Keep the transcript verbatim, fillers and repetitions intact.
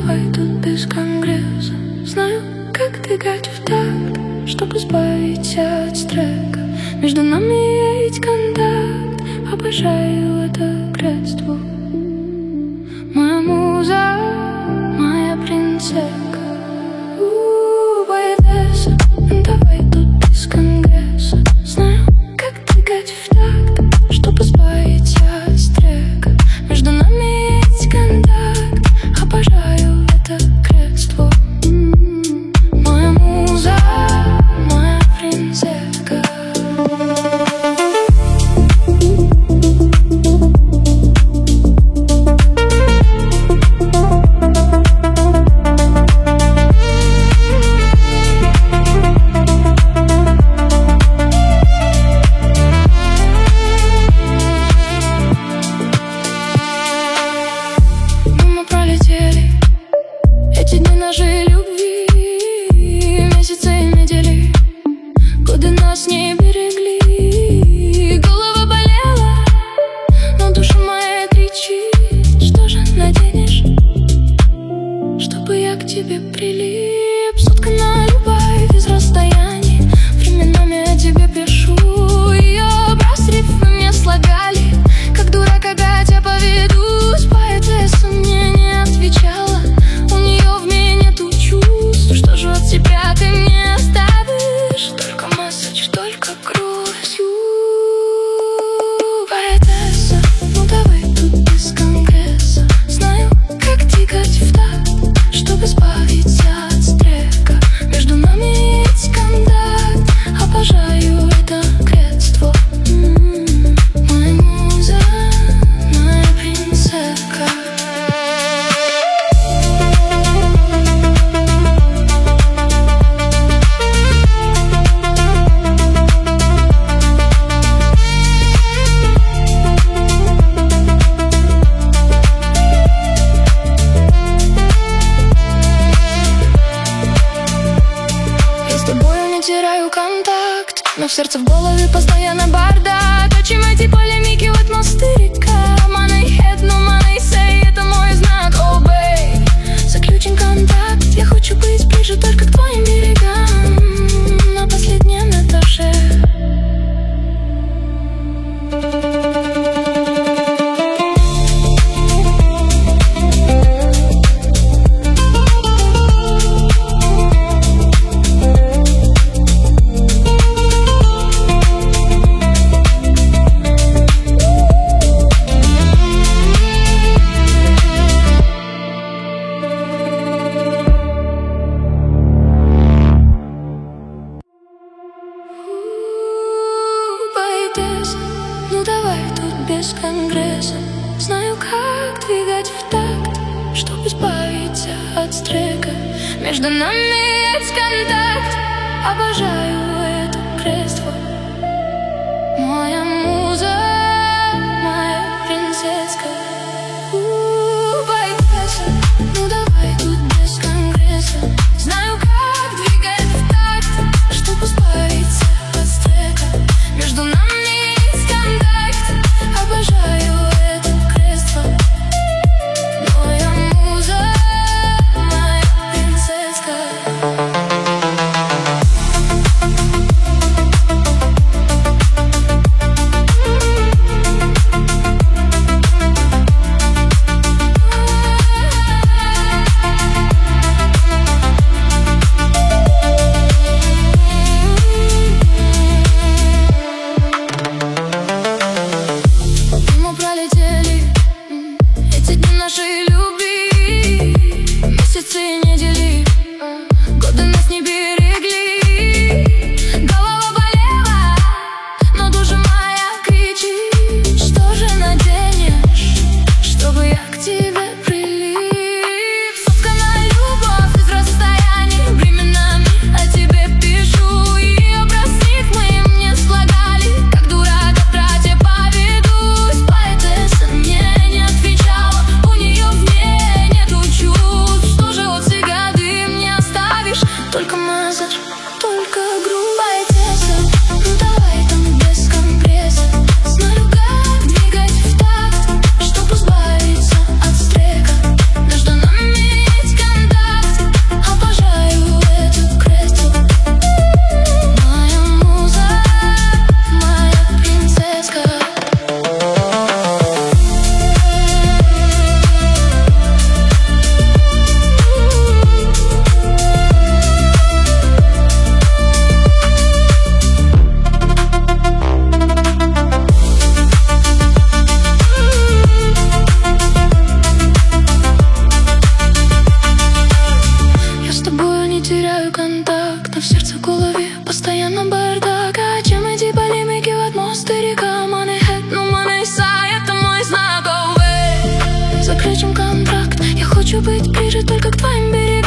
давай тут без конгресса. Знаю, как двигать в такт, чтобы избавиться от стрека. Между нами есть контакт, обожаю это кредство. Моя муза, моя принцесска. У, поэтесса, давай тут без конгресса. Знаю, как двигать в такт, чтобы избавиться от стрека. Между нами есть контакт, обожаю это кредство. Моя муза, моя принцесска. Эти дни нашей любви, месяцы и недели, годы нас не берегли. Голова болела, но душа моя кричит: что же наденешь, чтобы я к тебе прилип? Соткана любовь из расстояний, временами я тебе пишу. Ее образ рифмы мне слагали, как дурак опять я поведусь. Поэтесса мне не отвечала, у нее в мне нету чувств. Что же от себя ты мне оставишь? Только месседж, только грустью. Поэтесса, ну давай тут без конгресса. Знаю, как двигать в такт, чтобы избавиться от стрека. Между нами есть контакт, обожаю это кредство. Моя муза, моя принцесска. Я с тобою не теряю контакт, но в сердце, в голове постоянно бардак. О чем эти полемики, вот мосты река. Money head, no money say, это мой знак. Oh babe, заключен контакт. Я хочу быть ближе только к твоим берегам, на последнем этаже. Ну давай тут без конгресса. Знаю, как двигать в такт, чтобы избавиться от стрека. Между нами есть контакт, обожаю это кредство. Моя муза, моя принцесска. У, поэтесса, ну давай тут без конгресса. Знаю, как двигать в такт, чтобы избавиться от стрека. Между нами есть контакт, обожаю это кредство. Моя муза, моя принцесска. хочу быть ближе только к твоим берегам.